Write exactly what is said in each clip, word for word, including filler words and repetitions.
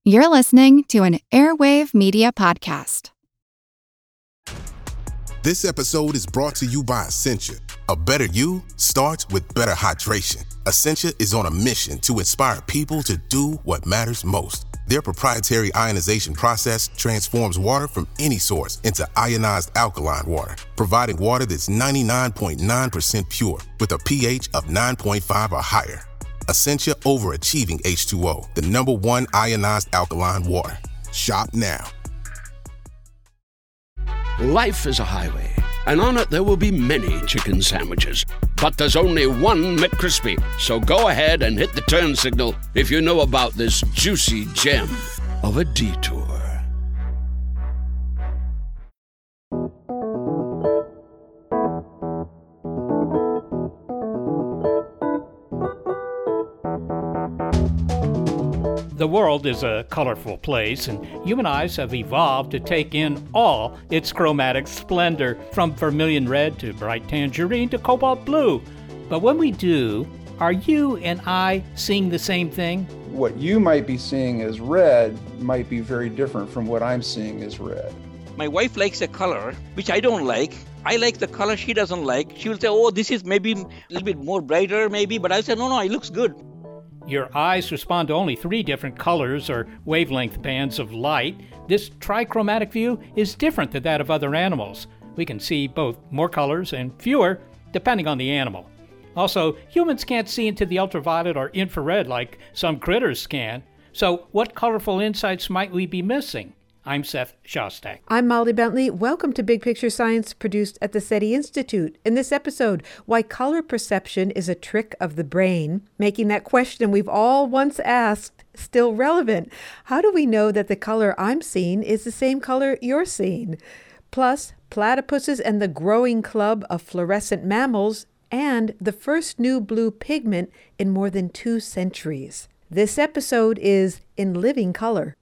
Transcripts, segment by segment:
You're listening to an Airwave Media Podcast. This episode is brought to you by Essentia. A better you starts with better hydration. Essentia is on a mission to inspire people to do what matters most. Their proprietary ionization process transforms water from any source into ionized alkaline water, providing water that's ninety-nine point nine percent pure with a pH of nine point five or higher. Essentia Overachieving H two O, the number one ionized alkaline water. Shop now. Life is a highway, and on it there will be many chicken sandwiches. But there's only one McCrispy. So go ahead and hit the turn signal if you know about this juicy gem of a detour. The world is a colorful place, and human eyes have evolved to take in all its chromatic splendor, from vermilion red to bright tangerine to cobalt blue. But when we do, are you and I seeing the same thing? What you might be seeing as red might be very different from what I'm seeing as red. My wife likes a color which I don't like. I like the color she doesn't like. She will say, oh, this is maybe a little bit more brighter, maybe. But I say, no, no, it looks good. Your eyes respond to only three different colors or wavelength bands of light. This trichromatic view is different than that of other animals. We can see both more colors and fewer, depending on the animal. Also, humans can't see into the ultraviolet or infrared like some critters can. So what colorful insights might we be missing? I'm Seth Shostak. I'm Molly Bentley. Welcome to Big Picture Science, produced at the SETI Institute. In this episode, why color perception is a trick of the brain, making that question we've all once asked still relevant. How do we know that the color I'm seeing is the same color you're seeing? Plus, platypuses and the growing club of fluorescent mammals, and the first new blue pigment in more than two centuries. This episode is In Living Color.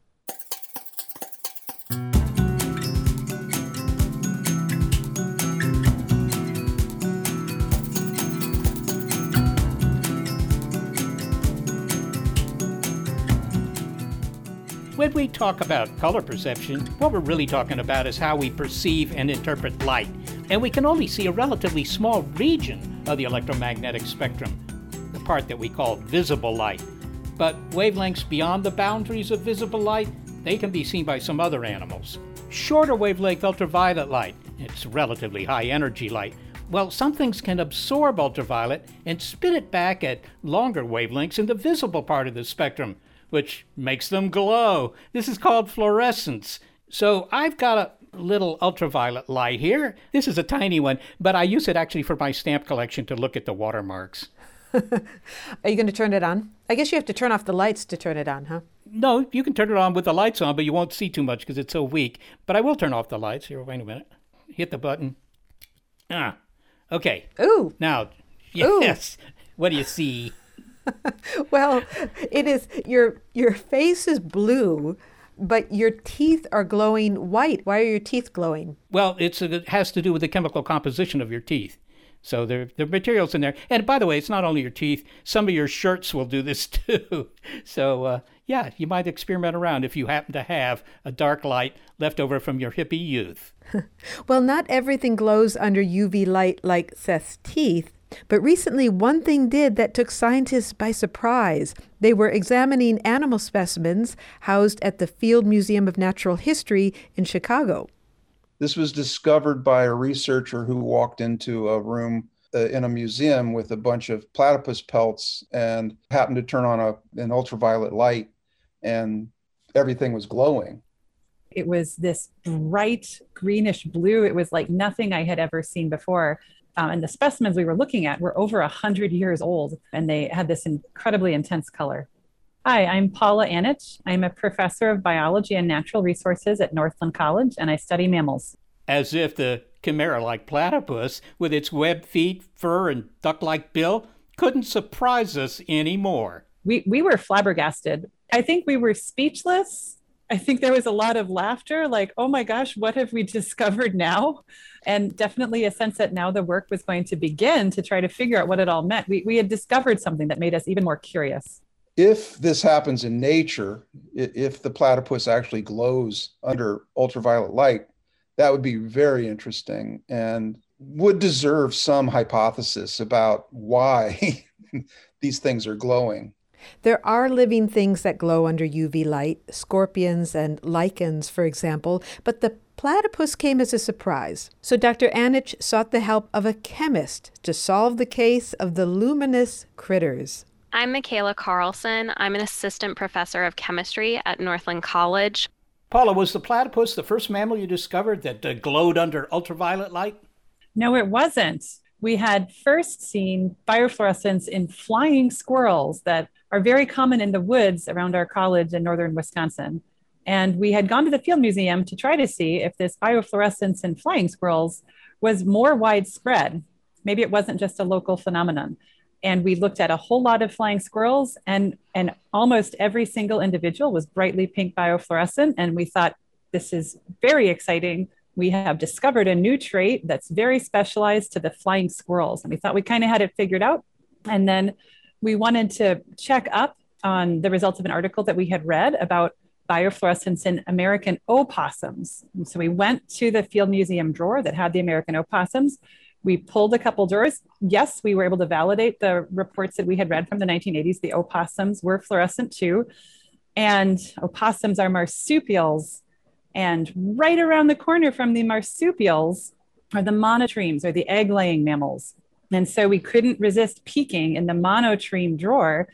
When we talk about color perception, what we're really talking about is how we perceive and interpret light. And we can only see a relatively small region of the electromagnetic spectrum, the part that we call visible light. But wavelengths beyond the boundaries of visible light, they can be seen by some other animals. Shorter wavelength ultraviolet light, it's relatively high energy light. Well, some things can absorb ultraviolet and spit it back at longer wavelengths in the visible part of the spectrum, which makes them glow. This is called fluorescence. So I've got a little ultraviolet light here. This is a tiny one, but I use it actually for my stamp collection to look at the watermarks. Are you going to turn it on? I guess you have to turn off the lights to turn it on, huh? No, you can turn it on with the lights on, but you won't see too much because it's so weak. But I will turn off the lights. Here, wait a minute. Hit the button. Ah, okay. Ooh. Now, yes. Ooh. What do you see? Well, it is, your your face is blue, but your teeth are glowing white. Why are your teeth glowing? Well, it's a, it has to do with the chemical composition of your teeth. So there, there are materials in there. And by the way, it's not only your teeth. Some of your shirts will do this too. So uh, yeah, you might experiment around if you happen to have a dark light left over from your hippie youth. Well, not everything glows under U V light like Seth's teeth. But recently, one thing did that took scientists by surprise. They were examining animal specimens housed at the Field Museum of Natural History in Chicago. This was discovered by a researcher who walked into a room uh, in a museum with a bunch of platypus pelts and happened to turn on a, an ultraviolet light, and everything was glowing. It was this bright greenish blue. It was like nothing I had ever seen before. Um, and the specimens we were looking at were over one hundred years old, and they had this incredibly intense color. Hi, I'm Paula Anich. I'm a professor of biology and natural resources at Northland College, and I study mammals. As if the chimera-like platypus, with its webbed feet, fur, and duck-like bill, couldn't surprise us anymore. We, we were flabbergasted. I think we were speechless. I think there was a lot of laughter, like, oh my gosh, what have we discovered now? And definitely a sense that now the work was going to begin to try to figure out what it all meant. We, we had discovered something that made us even more curious. If this happens in nature, if the platypus actually glows under ultraviolet light, that would be very interesting and would deserve some hypothesis about why these things are glowing. There are living things that glow under U V light, scorpions and lichens, for example, but the platypus came as a surprise. So Doctor Anich sought the help of a chemist to solve the case of the luminous critters. I'm Michaela Carlson. I'm an assistant professor of chemistry at Northland College. Paula, was the platypus the first mammal you discovered that uh, glowed under ultraviolet light? No, it wasn't. We had first seen biofluorescence in flying squirrels that are very common in the woods around our college in northern Wisconsin. And we had gone to the Field Museum to try to see if this biofluorescence in flying squirrels was more widespread. Maybe it wasn't just a local phenomenon. And we looked at a whole lot of flying squirrels, and, and almost every single individual was brightly pink biofluorescent. And we thought, this is very exciting. We have discovered a new trait that's very specialized to the flying squirrels. And we thought we kind of had it figured out. And then we wanted to check up on the results of an article that we had read about biofluorescence in American opossums. And so we went to the Field Museum drawer that had the American opossums. We pulled a couple drawers. Yes, we were able to validate the reports that we had read from the nineteen eighties. The opossums were fluorescent too. And opossums are marsupials. And right around the corner from the marsupials are the monotremes, or the egg-laying mammals. And so we couldn't resist peeking in the monotreme drawer.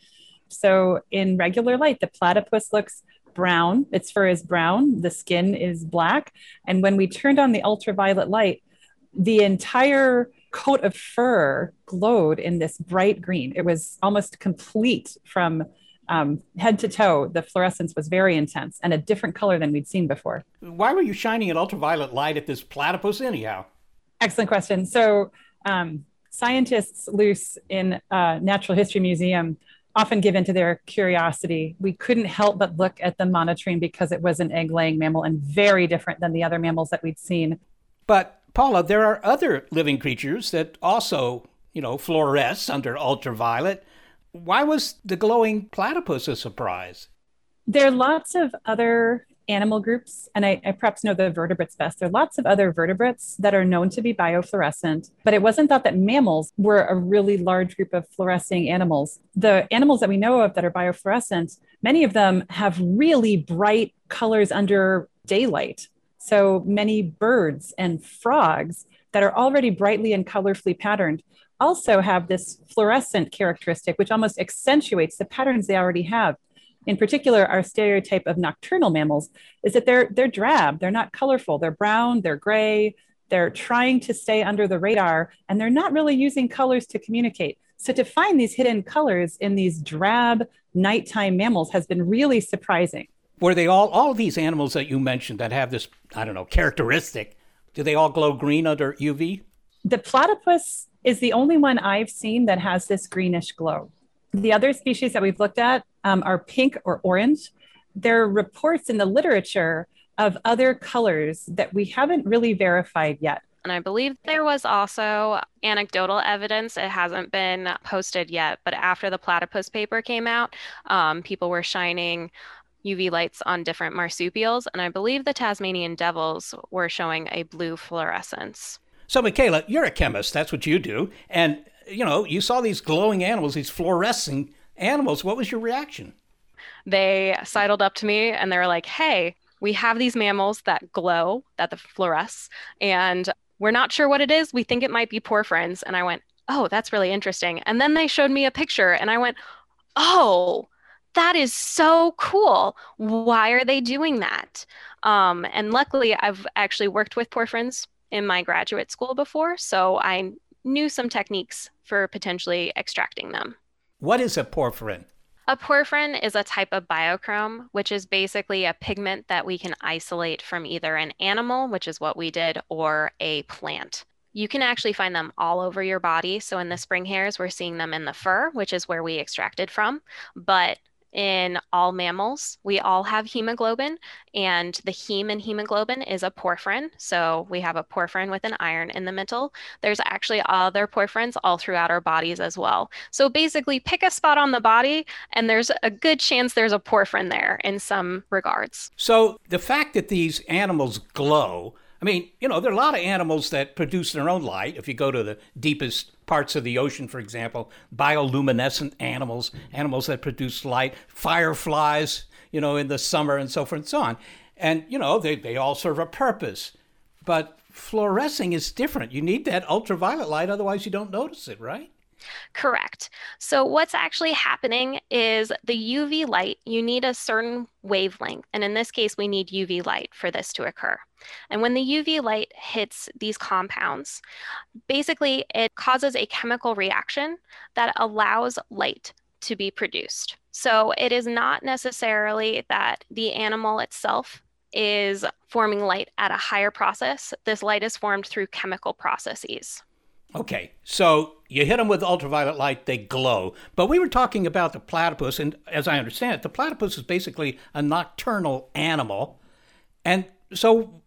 So in regular light, the platypus looks brown. Its fur is brown. The skin is black. And when we turned on the ultraviolet light, the entire coat of fur glowed in this bright green. It was almost complete from um, head to toe. The fluorescence was very intense and a different color than we'd seen before. Why were you shining an ultraviolet light at this platypus anyhow? Excellent question. So um, scientists loose in a natural history museum often give into their curiosity. We couldn't help but look at the monotreme because it was an egg-laying mammal and very different than the other mammals that we'd seen. But Paula, there are other living creatures that also, you know, fluoresce under ultraviolet. Why was the glowing platypus a surprise? There are lots of other animal groups, and I, I perhaps know the vertebrates best. There are lots of other vertebrates that are known to be biofluorescent, but it wasn't thought that mammals were a really large group of fluorescing animals. The animals that we know of that are biofluorescent, many of them have really bright colors under daylight. So many birds and frogs that are already brightly and colorfully patterned also have this fluorescent characteristic, which almost accentuates the patterns they already have. In particular, our stereotype of nocturnal mammals is that they're, they're drab, they're not colorful, they're brown, they're gray, they're trying to stay under the radar, and they're not really using colors to communicate. So to find these hidden colors in these drab nighttime mammals has been really surprising. Were they all, all of these animals that you mentioned that have this, I don't know, characteristic, do they all glow green under U V? The platypus is the only one I've seen that has this greenish glow. The other species that we've looked at um, are pink or orange. There are reports in the literature of other colors that we haven't really verified yet. And I believe there was also anecdotal evidence. It hasn't been posted yet, but after the platypus paper came out, um, people were shining U V lights on different marsupials, and I believe the Tasmanian devils were showing a blue fluorescence. So, Michaela, you're a chemist. That's what you do. And, you know, you saw these glowing animals, these fluorescing animals. What was your reaction? They sidled up to me and they were like, hey, we have these mammals that glow, that the fluoresce, and we're not sure what it is. We think it might be porphyrins. And I went, oh, that's really interesting. And then they showed me a picture and I went, oh, that is so cool. Why are they doing that? Um, and luckily, I've actually worked with porphyrins in my graduate school before, so I knew some techniques for potentially extracting them. What is a porphyrin? A porphyrin is a type of biochrome, which is basically a pigment that we can isolate from either an animal, which is what we did, or a plant. You can actually find them all over your body. So in the spring hairs, we're seeing them in the fur, which is where we extracted from. But in all mammals. We all have hemoglobin, and the heme in hemoglobin is a porphyrin. So we have a porphyrin with an iron in the middle. There's actually other porphyrins all throughout our bodies as well. So basically, pick a spot on the body, and there's a good chance there's a porphyrin there in some regards. So the fact that these animals glow, I mean, you know, there are a lot of animals that produce their own light. If you go to the deepest parts of the ocean, for example, bioluminescent animals, animals that produce light, fireflies, you know, in the summer and so forth and so on. And, you know, they, they all serve a purpose. But fluorescing is different. You need that ultraviolet light, otherwise you don't notice it, right? Correct. So what's actually happening is the U V light, you need a certain wavelength. And in this case, we need U V light for this to occur. And when the U V light hits these compounds, basically it causes a chemical reaction that allows light to be produced. So it is not necessarily that the animal itself is forming light at a higher process. This light is formed through chemical processes. Okay, so you hit them with ultraviolet light, they glow. But we were talking about the platypus, and as I understand it, the platypus is basically a nocturnal animal. And so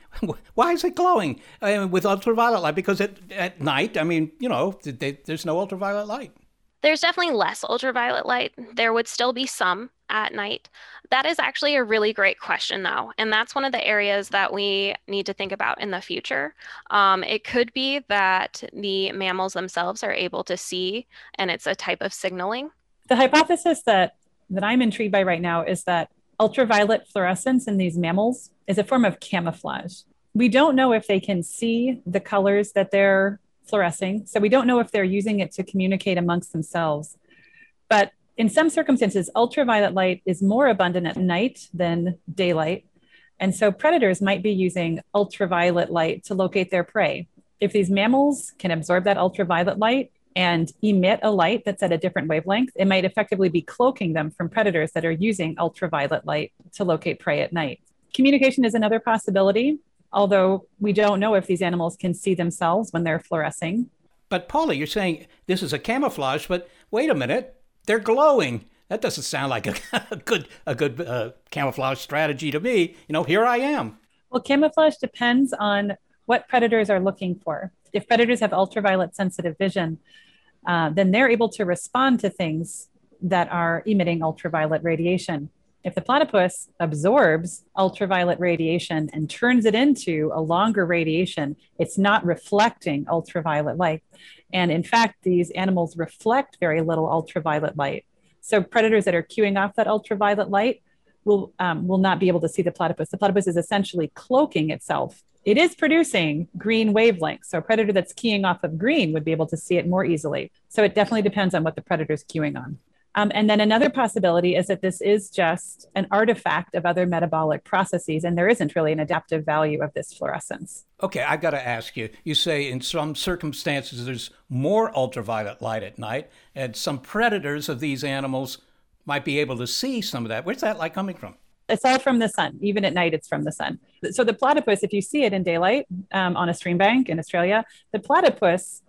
why is it glowing uh, with ultraviolet light? Because at, at night, I mean, you know, they, there's no ultraviolet light. There's definitely less ultraviolet light. There would still be some at night. That is actually a really great question, though. And that's one of the areas that we need to think about in the future. Um, it could be that the mammals themselves are able to see, and it's a type of signaling. The hypothesis that, that I'm intrigued by right now is that ultraviolet fluorescence in these mammals is a form of camouflage. We don't know if they can see the colors that they're fluorescing. So we don't know if they're using it to communicate amongst themselves. But in some circumstances, ultraviolet light is more abundant at night than daylight. And so predators might be using ultraviolet light to locate their prey. If these mammals can absorb that ultraviolet light and emit a light that's at a different wavelength, it might effectively be cloaking them from predators that are using ultraviolet light to locate prey at night. Communication is another possibility, although we don't know if these animals can see themselves when they're fluorescing. But Paula, you're saying this is a camouflage, but wait a minute, they're glowing. That doesn't sound like a, a good a good uh, camouflage strategy to me. You know, here I am. Well, camouflage depends on what predators are looking for. If predators have ultraviolet sensitive vision, uh, then they're able to respond to things that are emitting ultraviolet radiation. If the platypus absorbs ultraviolet radiation and turns it into a longer radiation, it's not reflecting ultraviolet light. And in fact, these animals reflect very little ultraviolet light. So predators that are cueing off that ultraviolet light will, um, will not be able to see the platypus. The platypus is essentially cloaking itself. It is producing green wavelengths. So a predator that's keying off of green would be able to see it more easily. So it definitely depends on what the predator is cueing on. Um, and then another possibility is that this is just an artifact of other metabolic processes, and there isn't really an adaptive value of this fluorescence. Okay, I got to ask you, you say in some circumstances there's more ultraviolet light at night, and some predators of these animals might be able to see some of that. Where's that light coming from? It's all from the sun. Even at night, it's from the sun. So the platypus, if you see it in daylight um, on a stream bank in Australia, the platypus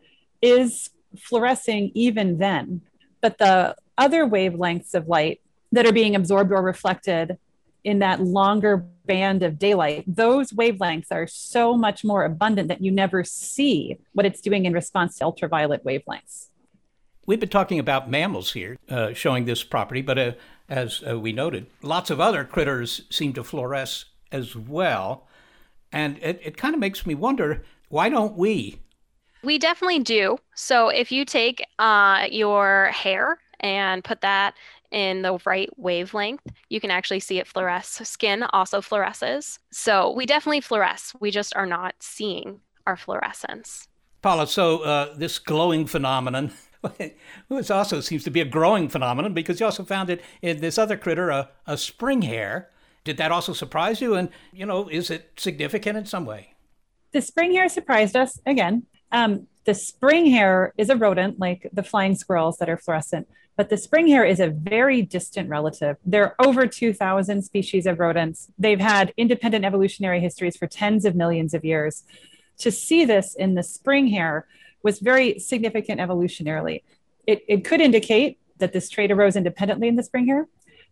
is fluorescing even then. But the other wavelengths of light that are being absorbed or reflected in that longer band of daylight, those wavelengths are so much more abundant that you never see what it's doing in response to ultraviolet wavelengths. We've been talking about mammals here, uh, showing this property, but uh, as uh, we noted, lots of other critters seem to fluoresce as well. And it, it kind of makes me wonder, why don't we? We definitely do. So if you take uh, your hair and put that in the right wavelength, you can actually see it fluoresce. Skin also fluoresces. So we definitely fluoresce. We just are not seeing our fluorescence. Paula, so uh, this glowing phenomenon, which also seems to be a growing phenomenon because you also found it in this other critter, a, a spring hare. Did that also surprise you? And, you know, is it significant in some way? The spring hare surprised us again. Um, the spring hare is a rodent like the flying squirrels that are fluorescent, but the spring hare is a very distant relative. There are over two thousand species of rodents. They've had independent evolutionary histories for tens of millions of years. To see this in the spring hare was very significant evolutionarily. It, it could indicate that this trait arose independently in the spring hare,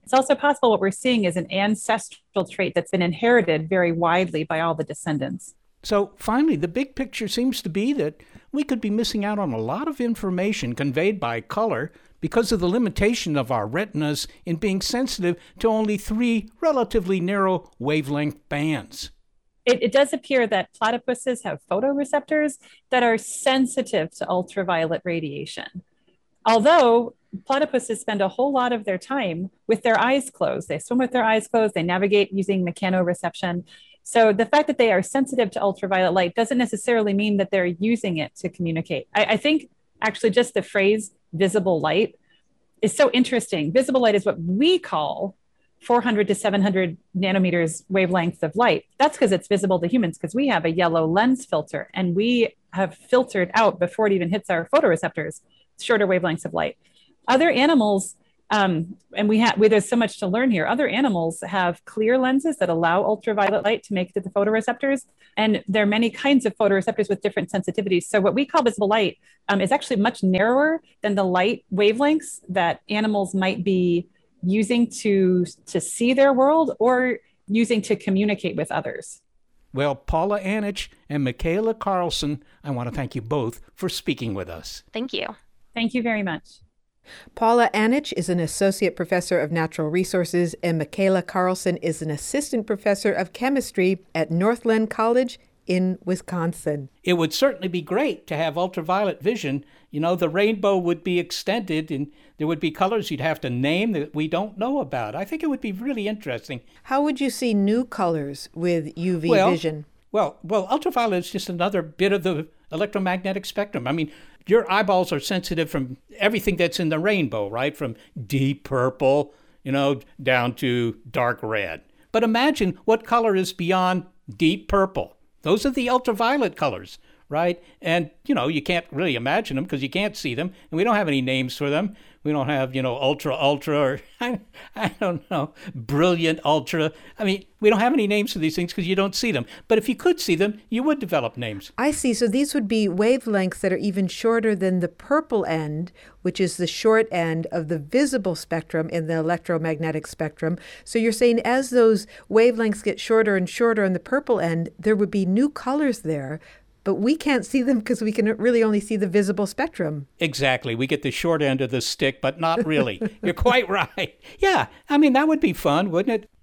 It's also possible what we're seeing is an ancestral trait that's been inherited very widely by all the descendants. So finally, the big picture seems to be that we could be missing out on a lot of information conveyed by color because of the limitation of our retinas in being sensitive to only three relatively narrow wavelength bands. It, it does appear that platypuses have photoreceptors that are sensitive to ultraviolet radiation. Although platypuses spend a whole lot of their time with their eyes closed. They swim with their eyes closed, they navigate using mechanoreception. So the fact that they are sensitive to ultraviolet light doesn't necessarily mean that they're using it to communicate. I, I think actually just the phrase visible light is so interesting. Visible light is what we call four hundred to seven hundred nanometers wavelength of light. That's because it's visible to humans because we have a yellow lens filter and we have filtered out before it even hits our photoreceptors, shorter wavelengths of light. Other animals, um, and we have, there's so much to learn here. Other animals have clear lenses that allow ultraviolet light to make it to the photoreceptors. And there are many kinds of photoreceptors with different sensitivities. So what we call visible light um, is actually much narrower than the light wavelengths that animals might be using to, to see their world or using to communicate with others. Well, Paula Anich and Michaela Carlson, I want to thank you both for speaking with us. Thank you. Thank you very much. Paula Anich is an associate professor of natural resources, and Michaela Carlson is an assistant professor of chemistry at Northland College in Wisconsin. It would certainly be great to have ultraviolet vision. You know, the rainbow would be extended and there would be colors you'd have to name that we don't know about. I think it would be really interesting. How would you see new colors with U V well, vision? Well, well, ultraviolet is just another bit of the electromagnetic spectrum. I mean, your eyeballs are sensitive from everything that's in the rainbow, right? From deep purple, you know, down to dark red. But imagine what color is beyond deep purple. Those are the ultraviolet colors, right? And, you know, you can't really imagine them because you can't see them. And we don't have any names for them. We don't have, you know, ultra, ultra, or I, I don't know, brilliant, ultra. I mean, we don't have any names for these things because you don't see them. But if you could see them, you would develop names. I see. So these would be wavelengths that are even shorter than the purple end, which is the short end of the visible spectrum in the electromagnetic spectrum. So you're saying as those wavelengths get shorter and shorter on the purple end, there would be new colors there. But we can't see them because we can really only see the visible spectrum. Exactly. We get the short end of the stick, but not really. You're quite right. Yeah, I mean, that would be fun, wouldn't it?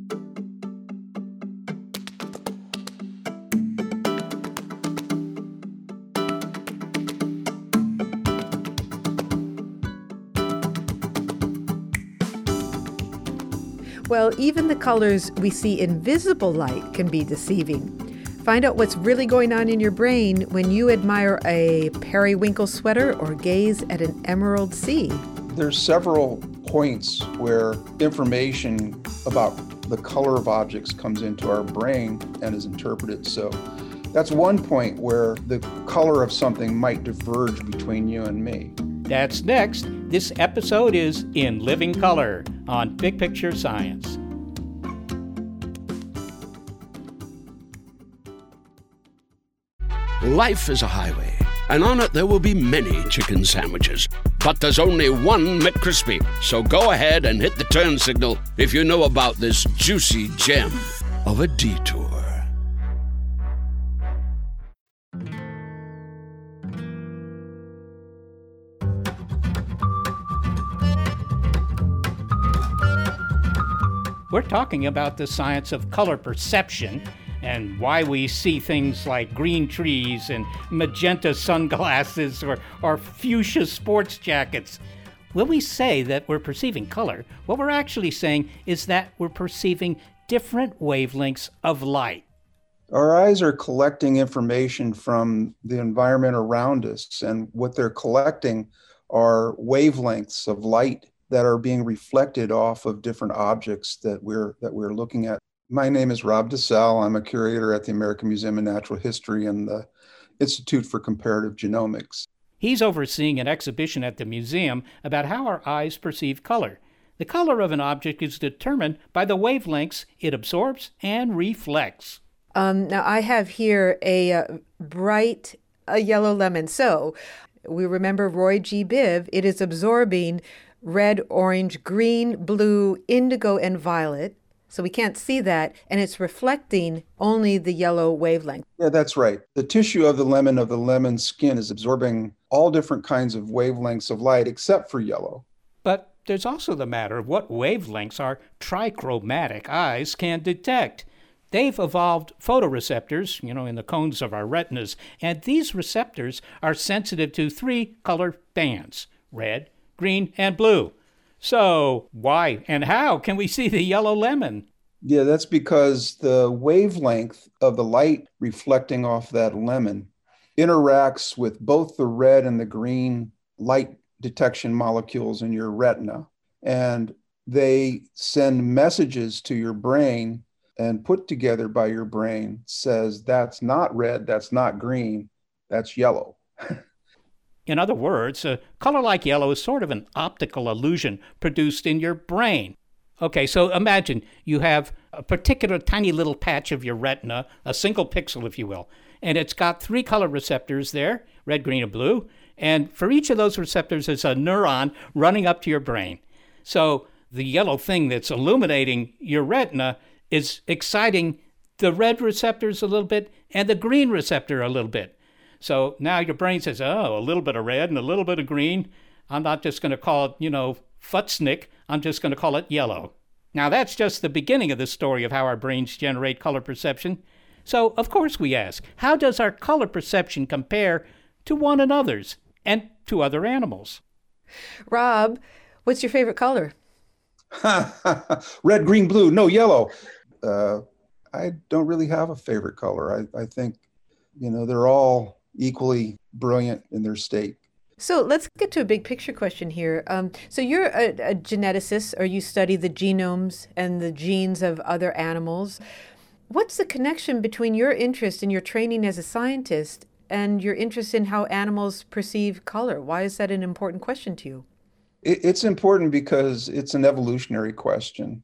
Well, even the colors we see in visible light can be deceiving. Find out what's really going on in your brain when you admire a periwinkle sweater or gaze at an emerald sea. There's several points where information about the color of objects comes into our brain and is interpreted. So that's one point where the color of something might diverge between you and me. That's next. This episode is In Living Color on Big Picture Science. Life is a highway, and on it there will be many chicken sandwiches. But there's only one McCrispy. So go ahead and hit the turn signal if you know about this juicy gem of a detour. We're talking about the science of color perception and why we see things like green trees and magenta sunglasses or, or fuchsia sports jackets. When we say that we're perceiving color, what we're actually saying is that we're perceiving different wavelengths of light. Our eyes are collecting information from the environment around us, and what they're collecting are wavelengths of light that are being reflected off of different objects that we're that we're looking at. My name is Rob DeSalle. I'm a curator at the American Museum of Natural History and the Institute for Comparative Genomics. He's overseeing an exhibition at the museum about how our eyes perceive color. The color of an object is determined by the wavelengths it absorbs and reflects. Um, now, I have here a uh, bright a yellow lemon. So we remember Roy G. Biv. It is absorbing red, orange, green, blue, indigo, and violet. So we can't see that, and it's reflecting only the yellow wavelength. Yeah, that's right. The tissue of the lemon, of the lemon skin, is absorbing all different kinds of wavelengths of light except for yellow. But there's also the matter of what wavelengths our trichromatic eyes can detect. They've evolved photoreceptors, you know, in the cones of our retinas, and these receptors are sensitive to three color bands, red, green, and blue. So why and how can we see the yellow lemon? Yeah, that's because the wavelength of the light reflecting off that lemon interacts with both the red and the green light detection molecules in your retina. And they send messages to your brain, and put together by your brain says, that's not red, that's not green, that's yellow. In other words, a color like yellow is sort of an optical illusion produced in your brain. Okay, so imagine you have a particular tiny little patch of your retina, a single pixel, if you will, and it's got three color receptors there, red, green, and blue. And for each of those receptors is a neuron running up to your brain. So the yellow thing that's illuminating your retina is exciting the red receptors a little bit and the green receptor a little bit. So now your brain says, oh, a little bit of red and a little bit of green. I'm not just going to call it, you know, futsnick. I'm just going to call it yellow. Now that's just the beginning of the story of how our brains generate color perception. So of course we ask, how does our color perception compare to one another's and to other animals? Rob, what's your favorite color? Red, green, blue, no yellow. Uh, I don't really have a favorite color. I, I think, you know, they're all equally brilliant in their state. So let's get to a big picture question here. Um, so you're a, a geneticist, or you study the genomes and the genes of other animals. What's the connection between your interest and your training as a scientist and your interest in how animals perceive color? Why is that an important question to you? It, it's important because it's an evolutionary question.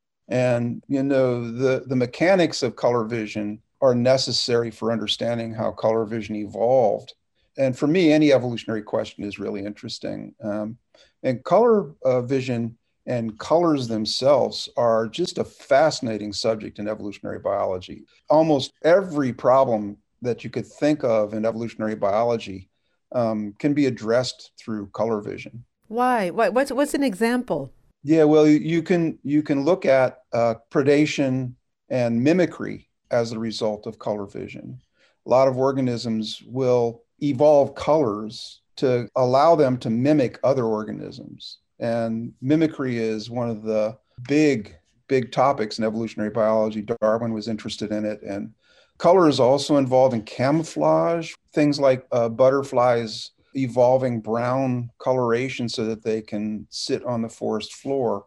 And, you know, the, the mechanics of color vision are necessary for understanding how color vision evolved. And for me, any evolutionary question is really interesting. Um, and color uh, vision and colors themselves are just a fascinating subject in evolutionary biology. Almost every problem that you could think of in evolutionary biology um, can be addressed through color vision. Why? What, what's, what's an example? Yeah, well, you can, you can look at uh, predation and mimicry as a result of color vision. A lot of organisms will evolve colors to allow them to mimic other organisms. And mimicry is one of the big, big topics in evolutionary biology. Darwin was interested in it. And color is also involved in camouflage, things like uh, butterflies evolving brown coloration so that they can sit on the forest floor.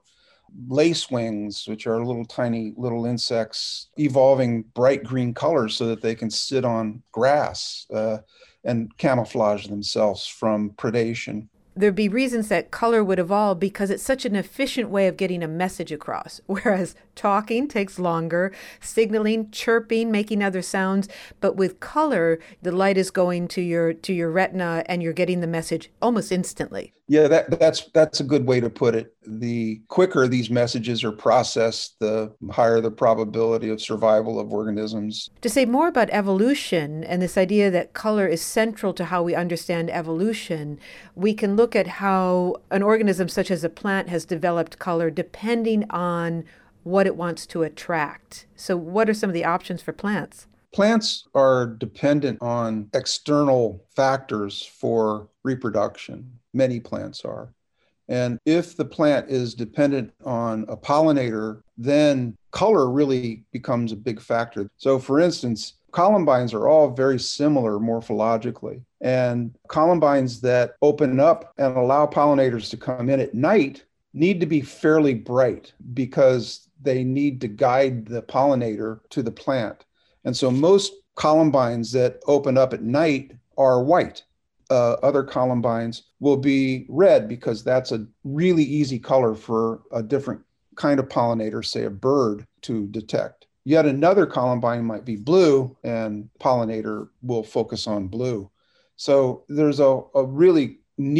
Lacewings, which are little tiny little insects, evolving bright green colors so that they can sit on grass uh, and camouflage themselves from predation. There'd be reasons that color would evolve because it's such an efficient way of getting a message across, whereas talking takes longer, signaling, chirping, making other sounds. But with color, the light is going to your to your retina and you're getting the message almost instantly. Yeah, that, that's that's a good way to put it. The quicker these messages are processed, the higher the probability of survival of organisms. To say more about evolution and this idea that color is central to how we understand evolution, we can look at how an organism such as a plant has developed color depending on what it wants to attract. So what are some of the options for plants? Plants are dependent on external factors for reproduction. Many plants are. And if the plant is dependent on a pollinator, then color really becomes a big factor. So for instance, columbines are all very similar morphologically. And columbines that open up and allow pollinators to come in at night need to be fairly bright because they need to guide the pollinator to the plant. And so most columbines that open up at night are white. Uh, other columbines will be red because that's a really easy color for a different kind of pollinator, say a bird, to detect. Yet another columbine might be blue and pollinator will focus on blue. So there's a, a really neat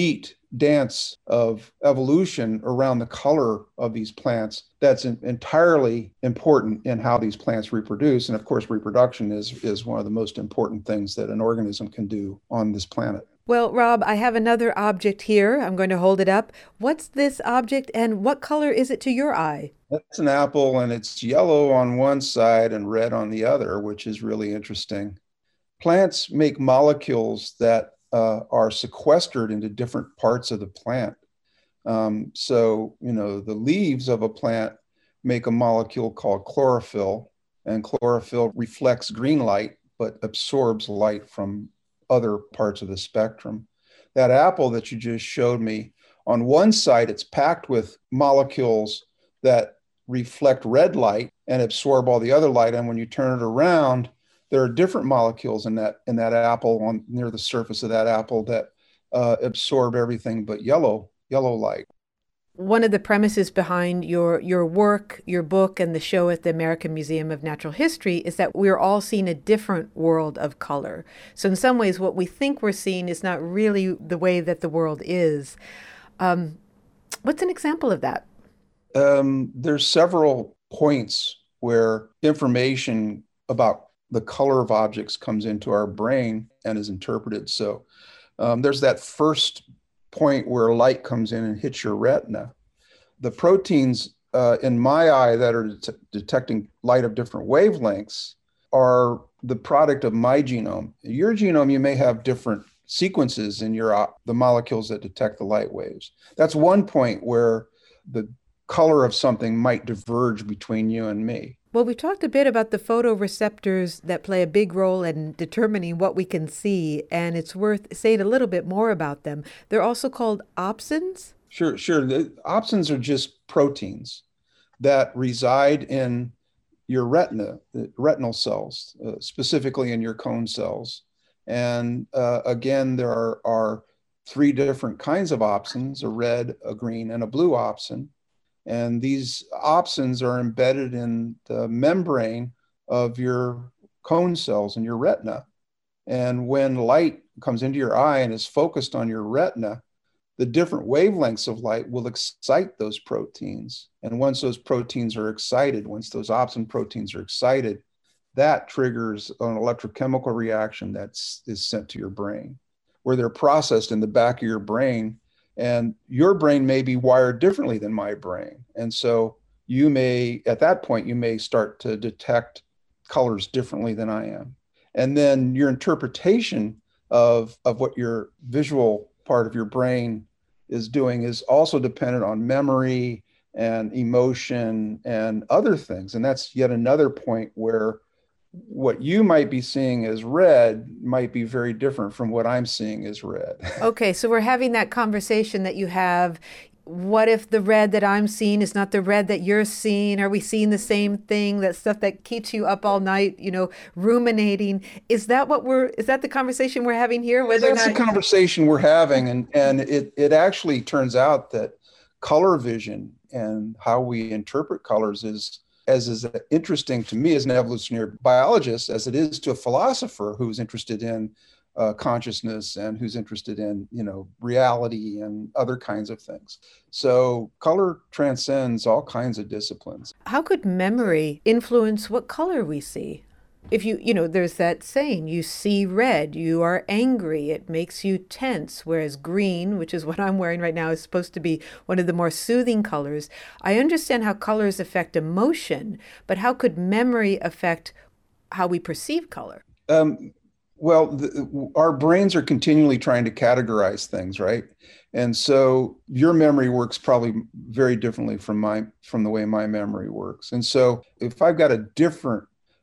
dance of evolution around the color of these plants that's in, entirely important in how these plants reproduce. And of course, reproduction is, is one of the most important things that an organism can do on this planet. Well, Rob, I have another object here. I'm going to hold it up. What's this object and what color is it to your eye? That's an apple, and it's yellow on one side and red on the other, which is really interesting. Plants make molecules that uh, are sequestered into different parts of the plant. Um, so, you know, the leaves of a plant make a molecule called chlorophyll, and chlorophyll reflects green light, but absorbs light from other parts of the spectrum. That apple that you just showed me, on one side, it's packed with molecules that reflect red light and absorb all the other light. And when you turn it around, there are different molecules in that in that apple on near the surface of that apple that uh, absorb everything but yellow yellow light. One of the premises behind your your work, your book, and the show at the American Museum of Natural History is that we're all seeing a different world of color. So in some ways, what we think we're seeing is not really the way that the world is. Um, what's an example of that? Um, there's several points where information about the color of objects comes into our brain and is interpreted. So um, there's that first point where light comes in and hits your retina. The proteins uh, in my eye that are det- detecting light of different wavelengths are the product of my genome. Your genome, you may have different sequences in your uh, the molecules that detect the light waves. That's one point where the color of something might diverge between you and me. Well, we talked a bit about the photoreceptors that play a big role in determining what we can see, and it's worth saying a little bit more about them. They're also called opsins. Sure, sure. The opsins are just proteins that reside in your retina, the retinal cells, uh, specifically in your cone cells. And uh, again, there are, are three different kinds of opsins, a red, a green, and a blue opsin. And these opsins are embedded in the membrane of your cone cells in your retina. And when light comes into your eye and is focused on your retina, the different wavelengths of light will excite those proteins. And once those proteins are excited, once those opsin proteins are excited, that triggers an electrochemical reaction that is sent to your brain, where they're processed in the back of your brain. And your brain may be wired differently than my brain. And so you may, at that point, you may start to detect colors differently than I am. And then your interpretation of, of what your visual part of your brain is doing is also dependent on memory and emotion and other things. And that's yet another point where what you might be seeing as red might be very different from what I'm seeing as red. Okay, so we're having that conversation that you have. What if the red that I'm seeing is not the red that you're seeing? Are we seeing the same thing? That stuff that keeps you up all night, you know, ruminating. Is that what we're, is that the conversation we're having here? Whether That's not... the conversation we're having. And, and it, it actually turns out that color vision and how we interpret colors is as is interesting to me as an evolutionary biologist as it is to a philosopher who's interested in uh, consciousness and who's interested in, you know, reality and other kinds of things. So color transcends all kinds of disciplines. How could memory influence what color we see? If you, you know, there's that saying, you see red, you are angry, it makes you tense, whereas green, which is what I'm wearing right now, is supposed to be one of the more soothing colors. I understand how colors affect emotion, but how could memory affect how we perceive color? Um, well, the, our brains are continually trying to categorize things, right? And so your memory works probably very differently from my, from the way my memory works. And so if I've got a different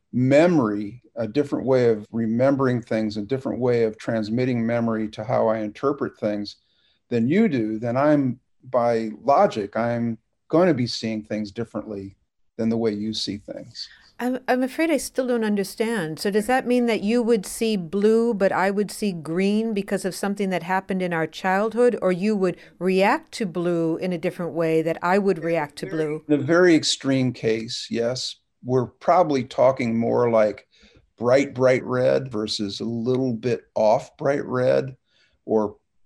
memory, a different way of remembering things, a different way of transmitting memory to how I interpret things than you do, then I'm, by logic, I'm going to be seeing things differently than the way you see things. I'm, I'm afraid I still don't understand. So does that mean that you would see blue, but I would see green because of something that happened in our childhood? Or you would react to blue in a different way that I would react to blue? In a very extreme case, yes. We're probably talking more like bright, bright red versus a little bit off bright red, or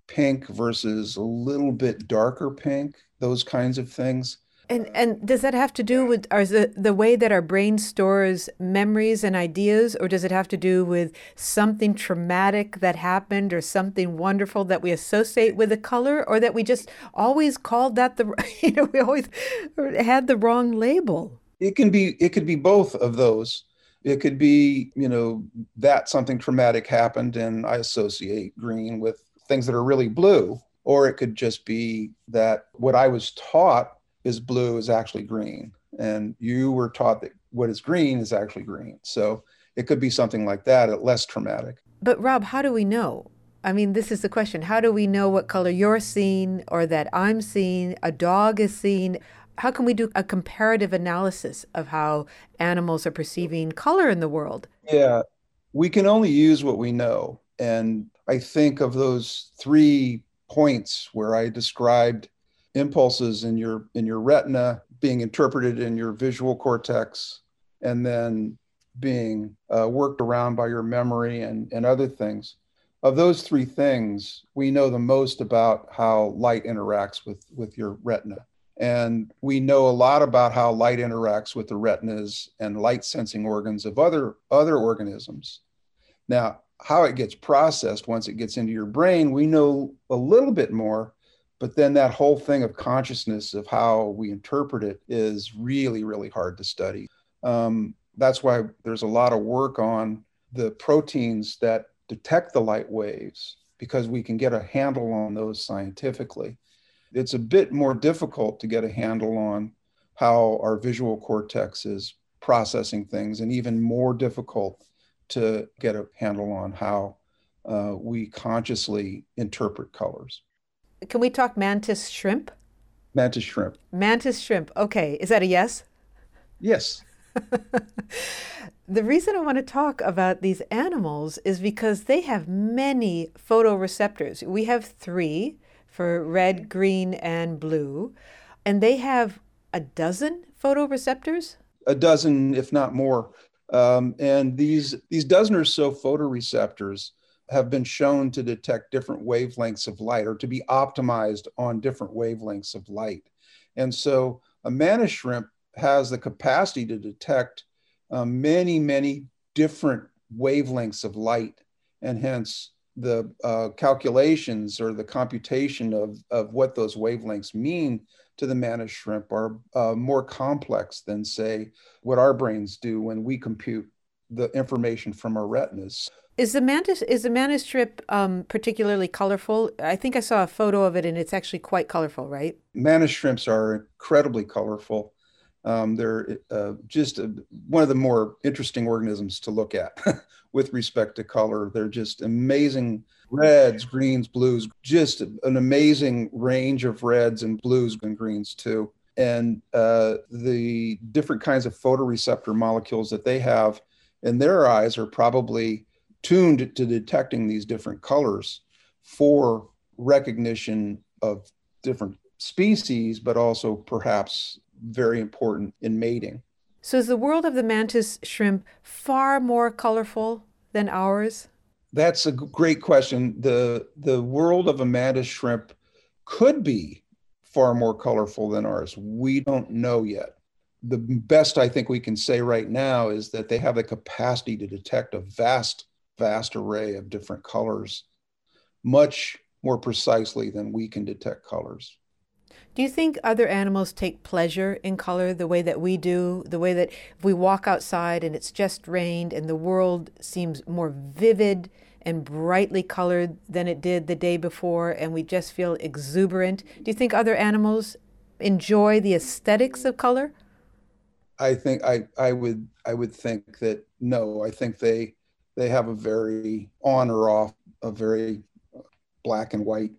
pink versus a little bit darker pink, those kinds of things. And and does that have to do with or is it the way that our brain stores memories and ideas, or does it have to do with something traumatic that happened or something wonderful that we associate with a color, or that we just always called that the you know we always had the wrong label? It can be it could be both of those. It could be, you know, that something traumatic happened and I associate green with things that are really blue, or it could just be that what I was taught is blue is actually green, and you were taught that what is green is actually green. So it could be something like that, less traumatic. But Rob, how do we know? I mean, this is the question. How do we know what color you're seeing or that I'm seeing, a dog is seeing? How can we do a comparative analysis of how animals are perceiving color in the world? Yeah, we can only use what we know. And I think of those three points where I described impulses in your in your retina being interpreted in your visual cortex, and then being uh, worked around by your memory and, and other things. Of those three things, we know the most about how light interacts with, with your retina. And we know a lot about how light interacts with the retinas and light sensing organs of other, other organisms. Now, how it gets processed once it gets into your brain, we know a little bit more. But then that whole thing of consciousness of how we interpret it is really, really hard to study. Um, that's why there's a lot of work on the proteins that detect the light waves, because we can get a handle on those scientifically. It's a bit more difficult to get a handle on how our visual cortex is processing things, and even more difficult to get a handle on how uh, we consciously interpret colors. Can we talk mantis shrimp? Mantis shrimp. Mantis shrimp. Okay. Is that a yes? Yes. The reason I want to talk about these animals is because they have many photoreceptors. We have three for red, green, and blue, and they have a dozen photoreceptors? A dozen, if not more. Um, and these, these dozen or so photoreceptors have been shown to detect different wavelengths of light, or to be optimized on different wavelengths of light. And so a mantis shrimp has the capacity to detect um, many, many different wavelengths of light. And hence the uh, calculations or the computation of, of what those wavelengths mean to the mantis shrimp are uh, more complex than, say, what our brains do when we compute the information from our retinas. Is the mantis is the mantis shrimp um, particularly colorful? I think I saw a photo of it, and it's actually quite colorful, right? Mantis shrimps are incredibly colorful. Um, they're uh, just a, one of the more interesting organisms to look at with respect to color. They're just amazing reds, greens, blues, just an amazing range of reds and blues and greens too. And uh, the different kinds of photoreceptor molecules that they have in their eyes are probably tuned to detecting these different colors for recognition of different species, but also perhaps very important in mating. So is the world of the mantis shrimp far more colorful than ours? That's a great question. The, the world of a mantis shrimp could be far more colorful than ours. We don't know yet. The best I think we can say right now is that they have the capacity to detect a vast vast array of different colors, much more precisely than we can detect colors. Do you think other animals take pleasure in color the way that we do, the way that if we walk outside and it's just rained and the world seems more vivid and brightly colored than it did the day before, and we just feel exuberant? Do you think other animals enjoy the aesthetics of color? I think I, I would I would think that no, I think they They have a very on or off, a very black and white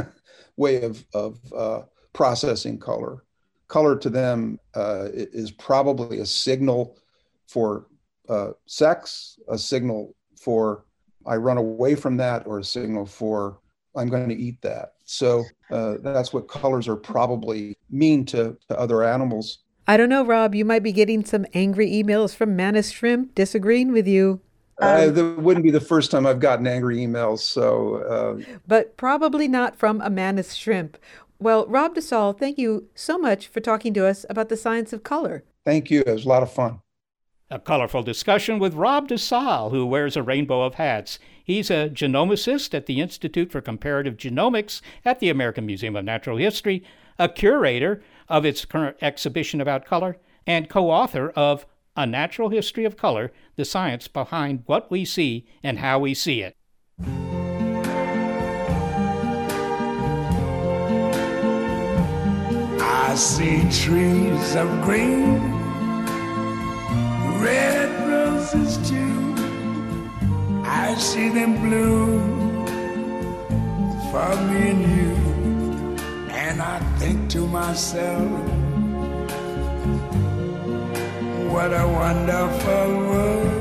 way of, of uh, processing color. Color to them uh, is probably a signal for uh, sex, a signal for I run away from that, or a signal for I'm going to eat that. So uh, that's what colors are probably mean to, to other animals. I don't know, Rob, you might be getting some angry emails from mantis shrimp disagreeing with you. Uh, that wouldn't be the first time I've gotten angry emails. So, uh... but probably not from a Manus shrimp. Well, Rob DeSalle, thank you so much for talking to us about the science of color. Thank you. It was a lot of fun. A colorful discussion with Rob DeSalle, who wears a rainbow of hats. He's a genomicist at the Institute for Comparative Genomics at the American Museum of Natural History, a curator of its current exhibition about color, and co-author of A Natural History of Color, the science behind what we see and how we see it. I see trees of green, red roses too. I see them bloom for me and you. And I think to myself, what a wonderful world.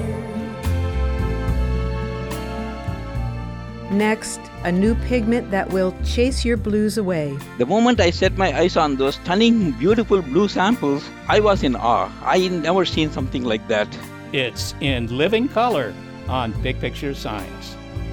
Next, a new pigment that will chase your blues away. The moment I set my eyes on those stunning, beautiful blue samples, I was in awe. I had never seen something like that. It's in living color on Big Picture Science.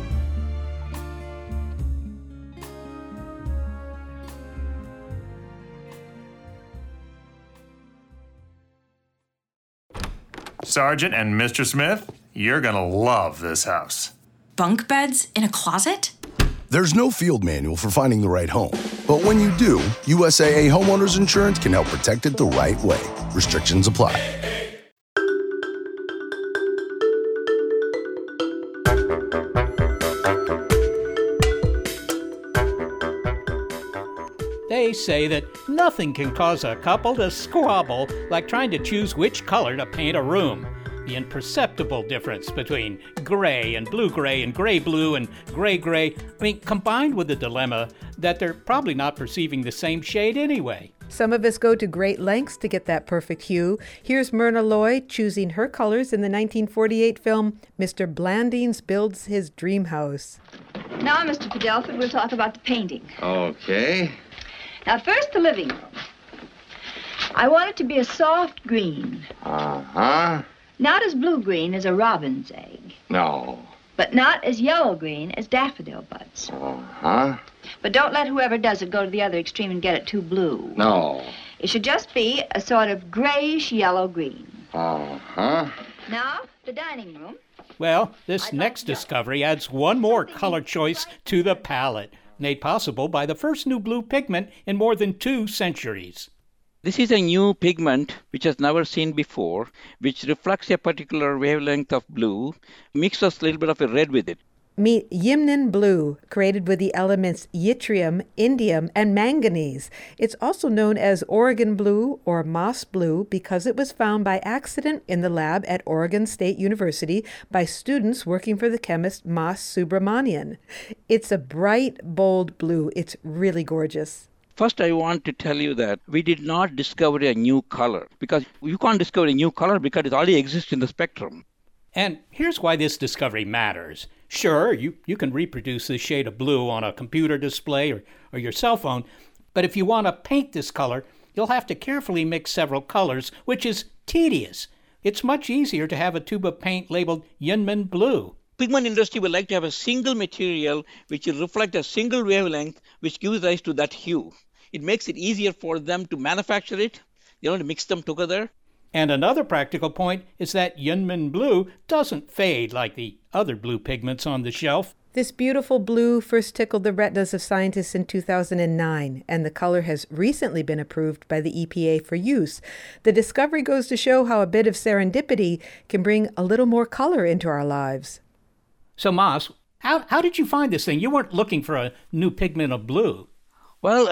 Sergeant and Mister Smith, you're gonna love this house. Bunk beds in a closet? There's no field manual for finding the right home. But when you do, U S A A Homeowners Insurance can help protect it the right way. Restrictions apply. They say that nothing can cause a couple to squabble like trying to choose which color to paint a room. The imperceptible difference between gray and blue-gray and gray-blue and gray-gray, I mean, combined with the dilemma that they're probably not perceiving the same shade anyway. Some of us go to great lengths to get that perfect hue. Here's Myrna Loy choosing her colors in the nineteen forty-eight film Mister Blandings Builds His Dream House. Now, Mister Fidelford, we'll talk about the painting. Okay. Now, first, the living room. I want it to be a soft green. Uh-huh. Not as blue-green as a robin's egg. No. But not as yellow-green as daffodil buds. Uh-huh. But don't let whoever does it go to the other extreme and get it too blue. No. It should just be a sort of grayish yellow-green. Uh-huh. Now, the dining room. Well, this next discovery adds one more color choice to the palette, made possible by the first new blue pigment in more than two centuries. This is a new pigment which has never seen before, which reflects a particular wavelength of blue, mixes a little bit of a red with it. Meet Yimnen Blue, created with the elements yttrium, indium, and manganese. It's also known as Oregon Blue or Moss Blue because it was found by accident in the lab at Oregon State University by students working for the chemist Mas Subramanian. It's a bright, bold blue. It's really gorgeous. First, I want to tell you that we did not discover a new color because you can't discover a new color because it already exists in the spectrum. And here's why this discovery matters. Sure, you, you can reproduce this shade of blue on a computer display or, or your cell phone, but if you want to paint this color, you'll have to carefully mix several colors, which is tedious. It's much easier to have a tube of paint labeled Yinmen Blue. Pigment industry would like to have a single material which will reflect a single wavelength which gives rise to that hue. It makes it easier for them to manufacture it, you know, to mix them together. And another practical point is that Yinmen Blue doesn't fade like the other blue pigments on the shelf. This beautiful blue first tickled the retinas of scientists in two thousand nine, and the color has recently been approved by the E P A for use. The discovery goes to show how a bit of serendipity can bring a little more color into our lives. So, Mas, how, how did you find this thing? You weren't looking for a new pigment of blue. Well,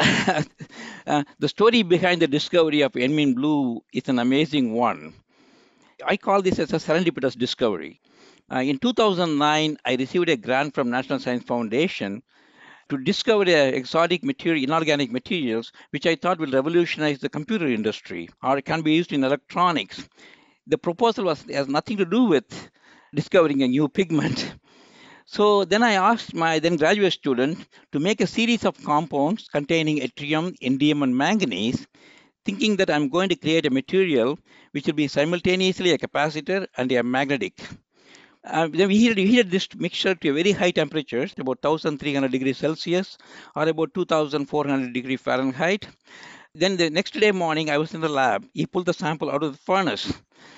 uh, the story behind the discovery of Yinmen Blue is an amazing one. I call this as a serendipitous discovery. Uh, in two thousand nine, I received a grant from National Science Foundation to discover a exotic material, inorganic materials, which I thought will revolutionize the computer industry or can be used in electronics. The proposal was has nothing to do with discovering a new pigment. So then I asked my then graduate student to make a series of compounds containing yttrium, indium, and manganese, thinking that I'm going to create a material which will be simultaneously a capacitor and a magnetic. Uh, then we heated, we heated this mixture to a very high temperatures, about one thousand three hundred degrees Celsius or about two thousand four hundred degrees Fahrenheit. Then the next day morning, I was in the lab. He pulled the sample out of the furnace.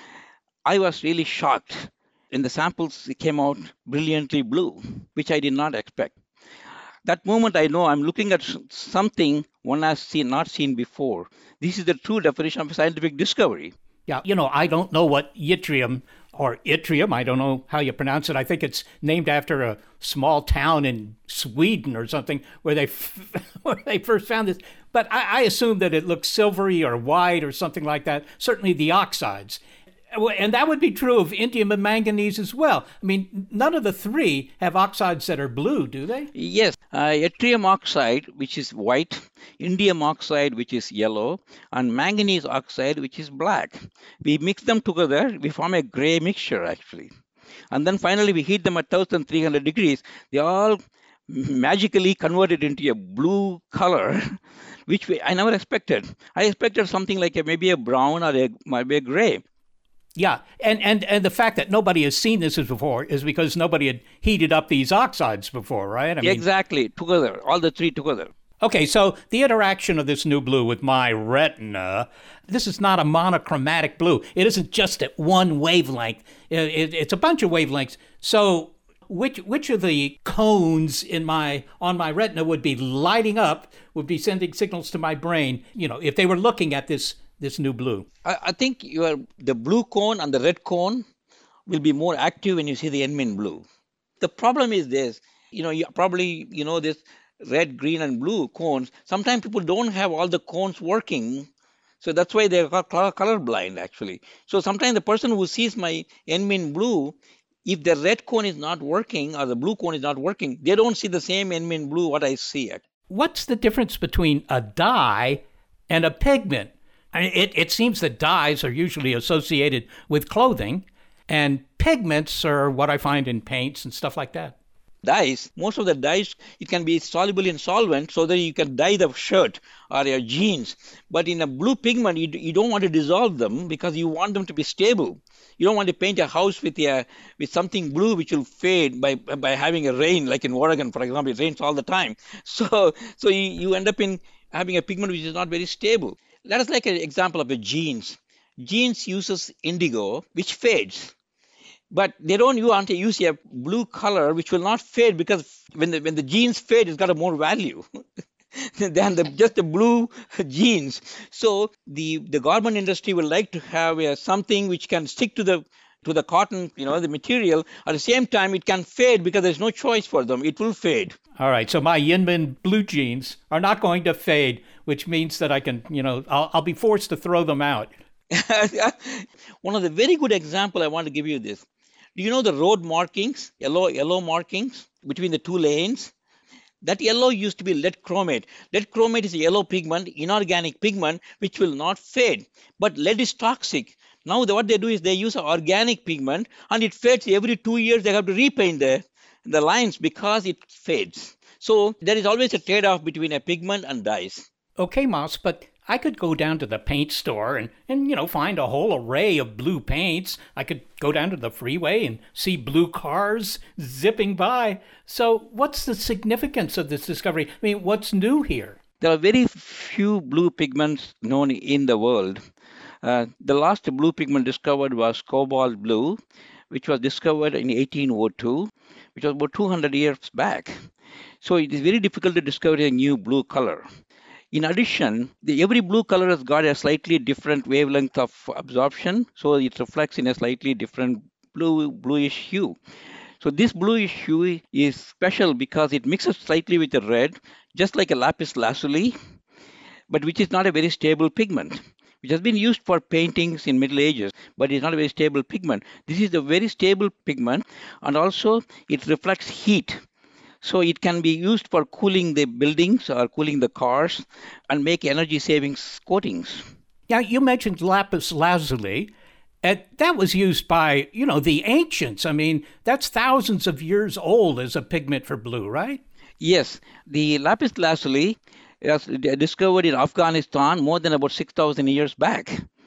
I was really shocked. And the samples came out brilliantly blue, which I did not expect. That moment, I know I'm looking at something one has seen, not seen before. This is the true definition of a scientific discovery. Yeah, you know, I don't know what yttrium or yttrium, I don't know how you pronounce it. I think it's named after a small town in Sweden or something where they f- where they first found this. But I, I assume that it looks silvery or white or something like that. Certainly the oxides. And that would be true of indium and manganese as well. I mean, none of the three have oxides that are blue, do they? Yes. Uh, yttrium oxide, which is white, indium oxide, which is yellow, and manganese oxide, which is black. We mix them together, we form a gray mixture, actually. And then finally, we heat them at one thousand three hundred degrees. They all magically converted into a blue color, which we, I never expected. I expected something like a, maybe a brown or a, maybe a gray. Yeah, and, and, and the fact that nobody has seen this before is because nobody had heated up these oxides before, right? I mean, exactly, together, all the three together. Okay, so the interaction of this new blue with my retina, this is not a monochromatic blue. It isn't just at one wavelength. It, it, it's a bunch of wavelengths. So which which of the cones in my on my retina would be lighting up, would be sending signals to my brain, you know, if they were looking at this this new blue? I, I think your the blue cone and the red cone will be more active when you see the N M I N blue. The problem is this, you know, you probably, you know, this red, green, and blue cones. Sometimes people don't have all the cones working. So that's why they're color blind, actually. So sometimes the person who sees my N M I N blue, if the red cone is not working or the blue cone is not working, they don't see the same N M I N blue what I see. What's the difference between a dye and a pigment? I mean, it, it seems that dyes are usually associated with clothing, and pigments are what I find in paints and stuff like that. Dyes, most of the dyes, it can be soluble in solvent so that you can dye the shirt or your jeans. But in a blue pigment, you, you don't want to dissolve them because you want them to be stable. You don't want to paint a house with a, with something blue which will fade by by having a rain, like in Oregon, for example. It rains all the time. So, so you, you end up in having a pigment which is not very stable. Let us take an example of the jeans. Jeans uses indigo, which fades. But they don't want to use a blue color, which will not fade, because when the, when the jeans fade, it's got a more value than the, just the blue jeans. So the, the garment industry would like to have a, something which can stick to the to the cotton, you know, the material. At the same time, it can fade because there's no choice for them. It will fade. All right. So my N M I N blue jeans are not going to fade, which means that I can, you know, I'll, I'll be forced to throw them out. One of the very good example I want to give you this. Do you know the road markings, yellow yellow markings between the two lanes? That yellow used to be lead chromate. Lead chromate is a yellow pigment, inorganic pigment, which will not fade. But lead is toxic. Now the, what they do is they use an organic pigment, and it fades every two years. They have to repaint the, the lines because it fades. So there is always a trade-off between a pigment and dyes. Okay, Moss, but I could go down to the paint store and, and, you know, find a whole array of blue paints. I could go down to the freeway and see blue cars zipping by. So what's the significance of this discovery? I mean, what's new here? There are very few blue pigments known in the world. Uh, the last blue pigment discovered was cobalt blue, which was discovered in eighteen oh two, which was about two hundred years back. So it is very difficult to discover a new blue color. In addition, the, every blue color has got a slightly different wavelength of absorption, so it reflects in a slightly different blue bluish hue. So this bluish hue is special because it mixes slightly with the red, just like a lapis lazuli, but which is not a very stable pigment, which has been used for paintings in Middle Ages, but it's not a very stable pigment. This is a very stable pigment, and also it reflects heat. So it can be used for cooling the buildings or cooling the cars and make energy savings coatings. Yeah, you mentioned lapis lazuli. And that was used by, you know, the ancients. I mean, that's thousands of years old as a pigment for blue, right? Yes. The lapis lazuli was discovered in Afghanistan more than about six thousand years back.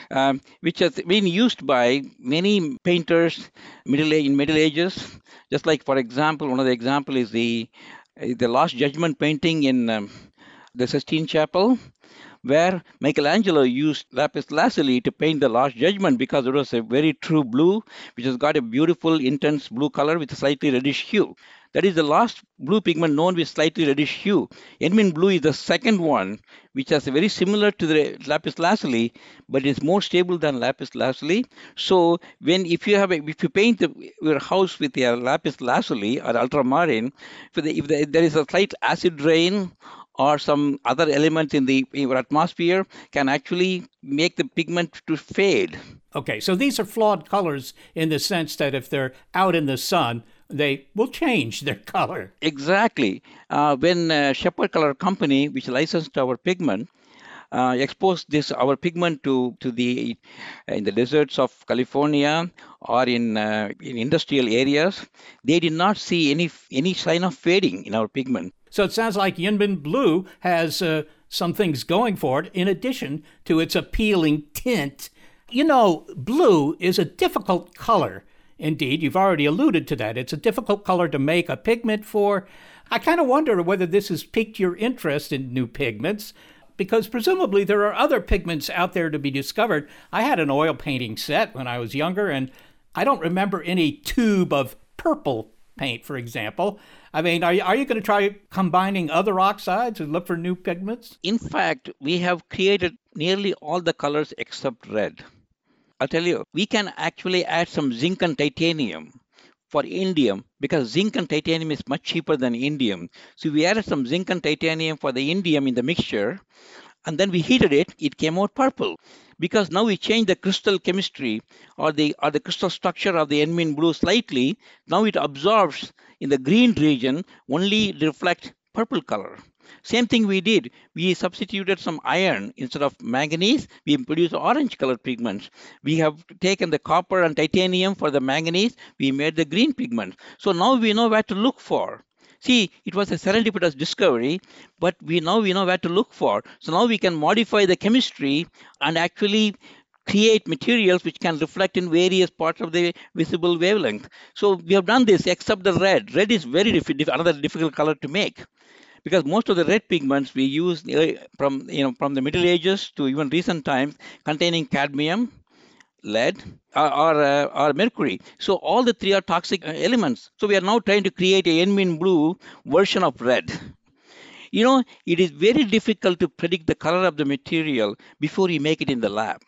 um, which has been used by many painters middle age, in Middle Ages. Just like, for example, one of the example is the the Last Judgment painting in um, the Sistine Chapel, where Michelangelo used lapis lazuli to paint the Last Judgment because it was a very true blue, which has got a beautiful, intense blue color with a slightly reddish hue. That is the last blue pigment known with slightly reddish hue. Enmyn blue is the second one, which is very similar to the lapis lazuli, but is more stable than lapis lazuli. So when if you have a, if you paint the, your house with a lapis lazuli or ultramarine, if, the, if the, there is a slight acid rain or some other elements in the in your atmosphere, can actually make the pigment to fade. Okay, so these are flawed colors in the sense that if they're out in the sun, they will change their color. Exactly. Uh, when uh, Shepherd Color Company, which licensed our pigment, uh, exposed this our pigment to to the in the deserts of California or in uh, in industrial areas, they did not see any any sign of fading in our pigment. So it sounds like Enmyn blue has uh, some things going for it in addition to its appealing tint. You know, blue is a difficult color. Indeed, you've already alluded to that. It's a difficult color to make a pigment for. I kind of wonder whether this has piqued your interest in new pigments, because presumably there are other pigments out there to be discovered. I had an oil painting set when I was younger, and I don't remember any tube of purple paint, for example. I mean, are you, are you going to try combining other oxides and look for new pigments? In fact, we have created nearly all the colors except red. I'll tell you, we can actually add some zinc and titanium for indium because zinc and titanium is much cheaper than indium. So we added some zinc and titanium for the indium in the mixture, and then we heated it, it came out purple. Because now we changed the crystal chemistry or the or the crystal structure of the Enmyn blue slightly. Now it absorbs in the green region, only reflect purple color. Same thing we did. We substituted some iron instead of manganese. We produced orange colored pigments. We have taken the copper and titanium for the manganese. We made the green pigment. So now we know where to look for. See, it was a serendipitous discovery, but we now we know where to look for. So now we can modify the chemistry and actually create materials which can reflect in various parts of the visible wavelength. So we have done this except the red. Red is very diff- another difficult color to make, because most of the red pigments we use from you know from the Middle Ages to even recent times containing cadmium, lead, or, or, uh, or mercury. So all the three are toxic elements. So we are now trying to create a Enmyn blue version of red. You know, it is very difficult to predict the color of the material before you make it in the lab.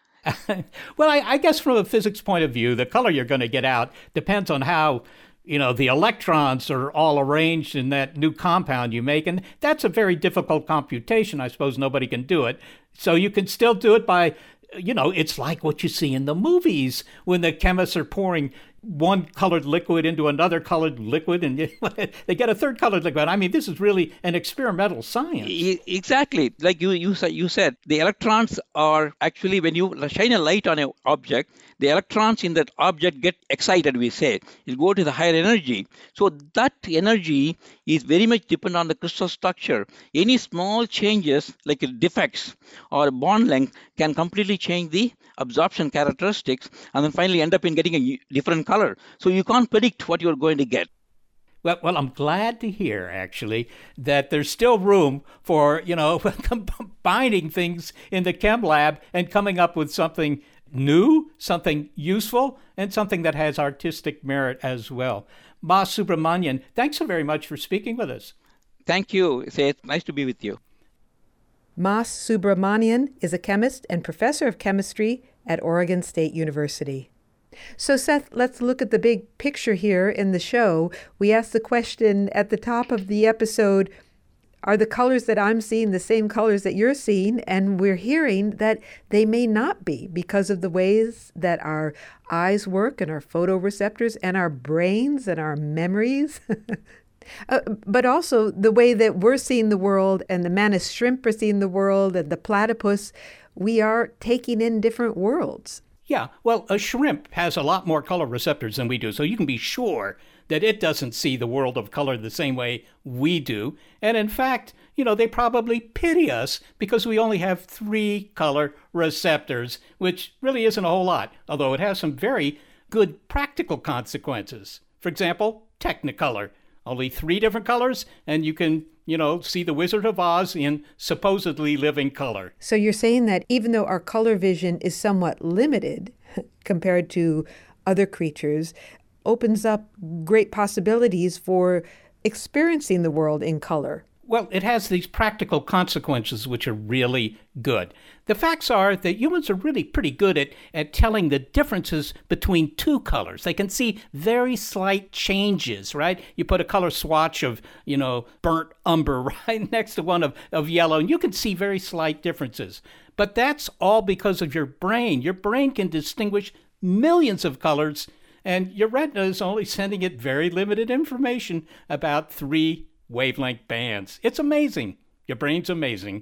Well, I, I guess from a physics point of view, the color you're going to get out depends on how, you know, the electrons are all arranged in that new compound you make. And that's a very difficult computation. I suppose nobody can do it. So you can still do it by, you know, it's like what you see in the movies when the chemists are pouring one colored liquid into another colored liquid and they get a third colored liquid. I mean, this is really an experimental science. Exactly. Like you, you, you said, the electrons are actually, when you shine a light on an object, the electrons in that object get excited, we say. It go to the higher energy. So that energy is very much dependent on the crystal structure. Any small changes, like defects or bond length, can completely change the absorption characteristics and then finally end up in getting a different color. So you can't predict what you're going to get. Well, well, I'm glad to hear, actually, that there's still room for, you know, combining things in the chem lab and coming up with something new, something useful, and something that has artistic merit as well. Mas Subramanian, thanks so very much for speaking with us. Thank you, Seth. Nice to be with you. Mas Subramanian is a chemist and professor of chemistry at Oregon State University. So, Seth, let's look at the big picture here in the show. We asked the question at the top of the episode, are the colors that I'm seeing the same colors that you're seeing? And we're hearing that they may not be because of the ways that our eyes work and our photoreceptors and our brains and our memories. Uh, but also the way that we're seeing the world and the mantis shrimp are seeing the world and the platypus, we are taking in different worlds. Yeah, well, a shrimp has a lot more color receptors than we do, so you can be sure that it doesn't see the world of color the same way we do. And in fact, you know, they probably pity us because we only have three color receptors, which really isn't a whole lot, although it has some very good practical consequences. For example, Technicolor. Only three different colors, and you can, you know, see the Wizard of Oz in supposedly living color. So you're saying that even though our color vision is somewhat limited compared to other creatures, opens up great possibilities for experiencing the world in color. Well, it has these practical consequences which are really good. The facts are that humans are really pretty good at, at telling the differences between two colors. They can see very slight changes, right? You put a color swatch of, you know, burnt umber right next to one of, of yellow, and you can see very slight differences. But that's all because of your brain. Your brain can distinguish millions of colors, and your retina is only sending it very limited information about three wavelength bands. It's amazing. Your brain's amazing.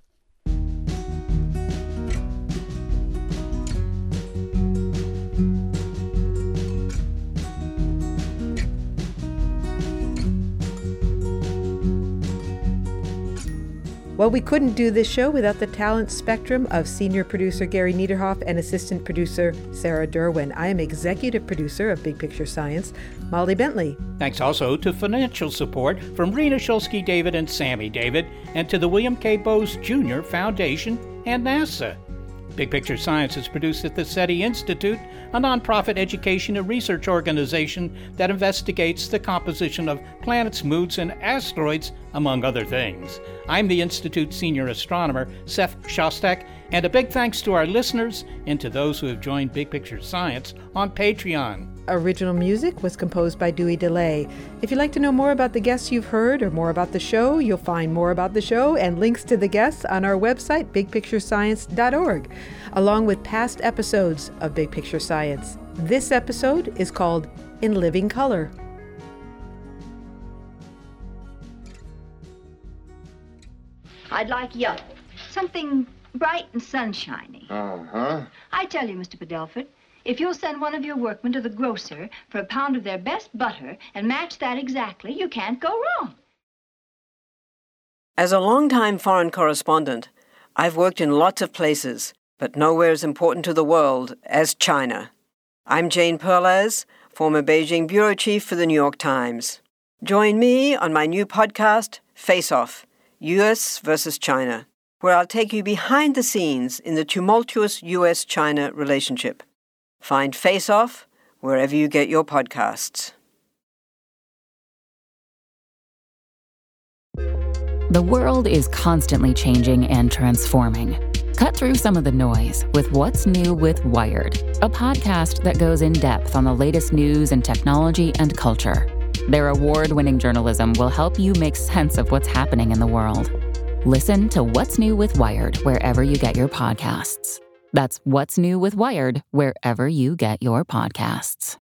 Well, we couldn't do this show without the talent spectrum of senior producer Gary Niederhoff and assistant producer Sarah Derwin. I am executive producer of Big Picture Science, Molly Bentley. Thanks also to financial support from Rena Shulsky David and Sammy David, and to the William K. Bowes Junior Foundation and NASA. Big Picture Science is produced at the SETI Institute, a nonprofit education and research organization that investigates the composition of planets, moons, and asteroids, among other things. I'm the Institute's senior astronomer, Seth Shostak, and a big thanks to our listeners and to those who have joined Big Picture Science on Patreon. Original music was composed by Dewey DeLay. If you'd like to know more about the guests you've heard or more about the show, you'll find more about the show and links to the guests on our website, big picture science dot org, along with past episodes of Big Picture Science. This episode is called In Living Color. I'd like yellow, something bright and sunshiny. Uh-huh. I tell you, Mister Padelford, if you'll send one of your workmen to the grocer for a pound of their best butter and match that exactly, you can't go wrong. As a longtime foreign correspondent, I've worked in lots of places, but nowhere as important to the world as China. I'm Jane Perlez, former Beijing bureau chief for the New York Times. Join me on my new podcast, Face Off, U S versus China, where I'll take you behind the scenes in the tumultuous U S China relationship. Find Face Off wherever you get your podcasts. The world is constantly changing and transforming. Cut through some of the noise with What's New with Wired, a podcast that goes in depth on the latest news and technology and culture. Their award-winning journalism will help you make sense of what's happening in the world. Listen to What's New with Wired wherever you get your podcasts. That's What's New with Wired wherever you get your podcasts.